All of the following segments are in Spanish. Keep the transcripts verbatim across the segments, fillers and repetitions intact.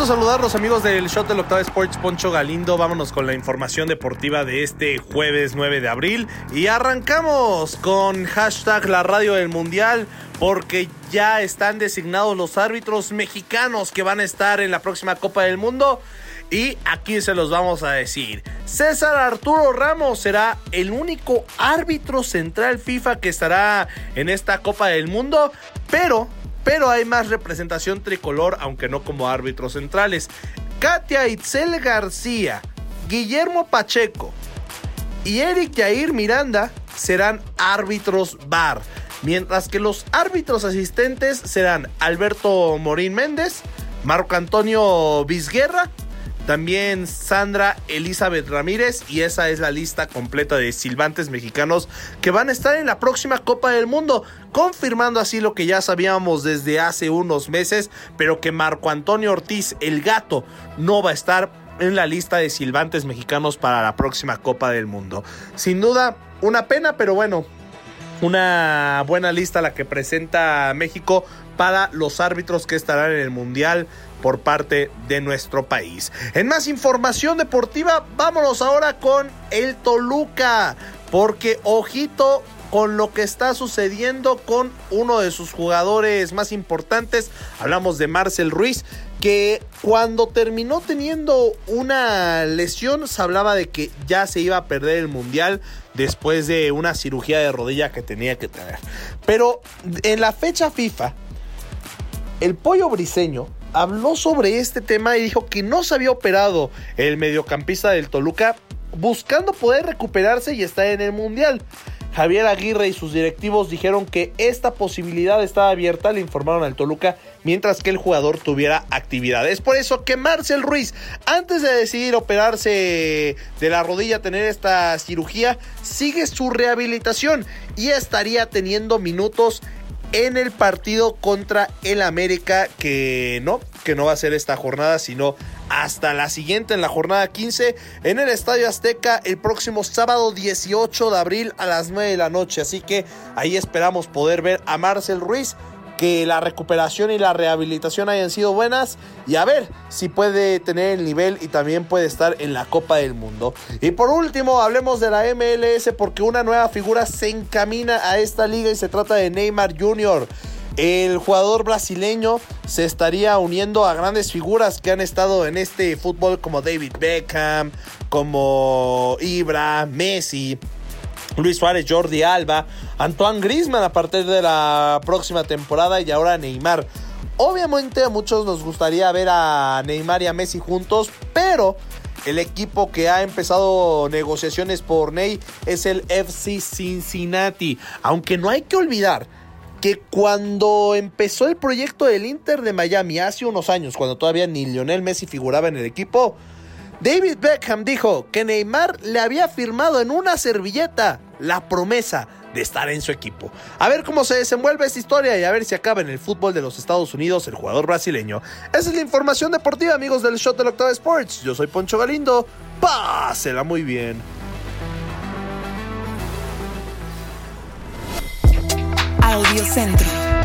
saludarlos, amigos del Shot del Octava Sports. Poncho Galindo, vámonos con la información deportiva de este jueves nueve de abril y arrancamos con hashtag la radio del mundial, porque ya están designados los árbitros mexicanos que van a estar en la próxima Copa del Mundo y aquí se los vamos a decir. César Arturo Ramos será el único árbitro central FIFA que estará en esta Copa del Mundo, pero Pero hay más representación tricolor, aunque no como árbitros centrales. Katia Itzel García, Guillermo Pacheco y Eric Jair Miranda serán árbitros V A R. Mientras que los árbitros asistentes serán Alberto Morín Méndez, Marco Antonio Vizguerra, también Sandra Elizabeth Ramírez, y esa es la lista completa de silbantes mexicanos que van a estar en la próxima Copa del Mundo, confirmando así lo que ya sabíamos desde hace unos meses, pero que Marco Antonio Ortiz, el Gato, no va a estar en la lista de silbantes mexicanos para la próxima Copa del Mundo. Sin duda, una pena, pero bueno, una buena lista la que presenta México para los árbitros que estarán en el Mundial por parte de nuestro país. En más información deportiva, vámonos ahora con el Toluca, porque ojito con lo que está sucediendo con uno de sus jugadores más importantes. Hablamos de Marcel Ruiz, que cuando terminó teniendo una lesión se hablaba de que ya se iba a perder el Mundial después de una cirugía de rodilla que tenía que tener. Pero en la fecha FIFA, el Pollo Briseño habló sobre este tema y dijo que no se había operado el mediocampista del Toluca, buscando poder recuperarse y estar en el Mundial. Javier Aguirre y sus directivos dijeron que esta posibilidad estaba abierta, le informaron al Toluca, mientras que el jugador tuviera actividad. Es por eso que Marcel Ruiz, antes de decidir operarse de la rodilla, tener esta cirugía, sigue su rehabilitación y estaría teniendo minutos en el partido contra el América, que no, que no va a ser esta jornada, sino hasta la siguiente, en la jornada quince, en el Estadio Azteca, el próximo sábado dieciocho de abril a las nueve de la noche. Así que ahí esperamos poder ver a Marcel Ruiz, que la recuperación y la rehabilitación hayan sido buenas, y a ver si puede tener el nivel y también puede estar en la Copa del Mundo. Y por último, hablemos de la M L S, porque una nueva figura se encamina a esta liga y se trata de Neymar junior El jugador brasileño se estaría uniendo a grandes figuras que han estado en este fútbol, como David Beckham, como Ibra, Messi, Luis Suárez, Jordi Alba, Antoine Griezmann a partir de la próxima temporada, y ahora Neymar. Obviamente a muchos nos gustaría ver a Neymar y a Messi juntos, pero el equipo que ha empezado negociaciones por Ney es el F C Cincinnati. Aunque no hay que olvidar que cuando empezó el proyecto del Inter de Miami hace unos años, cuando todavía ni Lionel Messi figuraba en el equipo, David Beckham dijo que Neymar le había firmado en una servilleta la promesa de estar en su equipo. A ver cómo se desenvuelve esta historia y a ver si acaba en el fútbol de los Estados Unidos el jugador brasileño. Esa es la información deportiva, amigos del Shot del Octava Sports. Yo soy Poncho Galindo. Pásela muy bien. Audio Centro.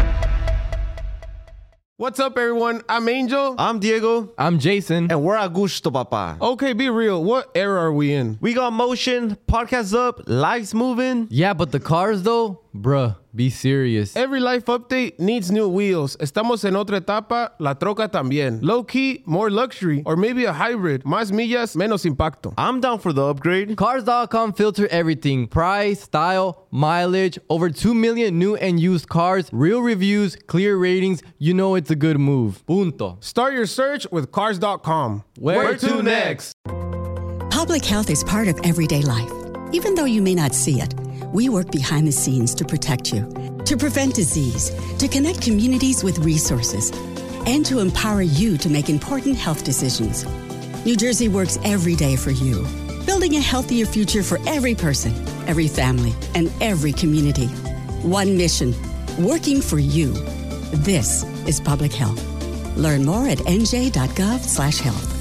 What's up, everyone? I'm Angel. I'm Diego. I'm Jason. And we're Augusto, papa. Okay, be real. What era are we in? We got motion, podcasts up, lives moving. Yeah, but the cars, though? Bruh, be serious. Every life update needs new wheels. Estamos en otra etapa, la troca también. Low key, more luxury, or maybe a hybrid. Más millas, menos impacto. I'm down for the upgrade. Cars dot com filter everything. Price, style, mileage, over two million new and used cars, real reviews, clear ratings. You know it's a good move. Punto. Start your search with Cars dot com. Where, Where to next? Public health is part of everyday life. Even though you may not see it, we work behind the scenes to protect you, to prevent disease, to connect communities with resources, and to empower you to make important health decisions. New Jersey works every day for you, building a healthier future for every person, every family, and every community. One mission, working for you. This is public health. Learn more at n j dot gov slash health.